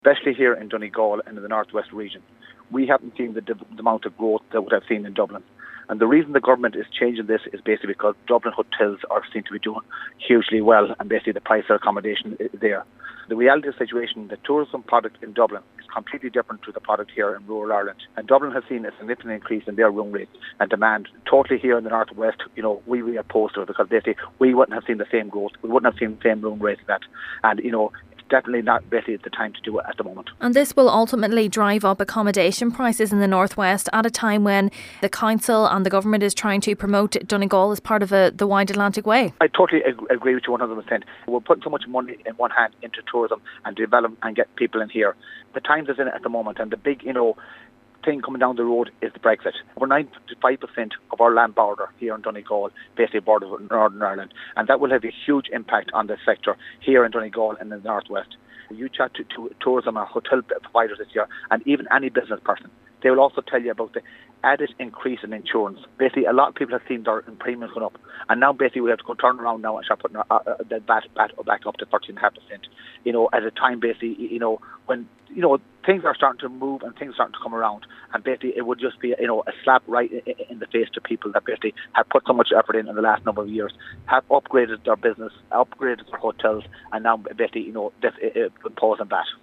especially here in Donegal and in the northwest region. We haven't seen the amount of growth that we have seen in Dublin. And the reason the government is changing this is basically because Dublin hotels seem to be doing hugely well, and basically the price of accommodation is there. The reality of the situation, the tourism product in Dublin is completely different to the product here in rural Ireland. And Dublin has seen a significant increase in their room rates and demand. Totally here in the northwest, we are opposed to it because basically we wouldn't have seen the same growth. We wouldn't have seen the same room rates that. And, it's definitely not basically the time to do it at the moment. And this will ultimately drive up accommodation prices in the northwest at a time when the council and the government is trying to promote Donegal as part of the Wide Atlantic Way. I totally agree with you 100%. We're putting so much money in one hand into tourism and develop and get people in here. The Times is in it at the moment, and the big, thing coming down the road is the Brexit. Over 95% of our land border here in Donegal basically borders with Northern Ireland, and that will have a huge impact on the sector here in Donegal and in the northwest. You chat to tourism or hotel providers this year, and even any business person, they will also tell you about the added increase in insurance. Basically, a lot of people have seen their premiums going up, and now basically we have to go turn around now and start putting the VAT back up to 13.5%. At a time basically, when things are starting to move and things are starting to come around, and basically it would just be a slap right in the face to people that basically have put so much effort in the last number of years, have upgraded their business, upgraded their hotels, and now basically imposing that.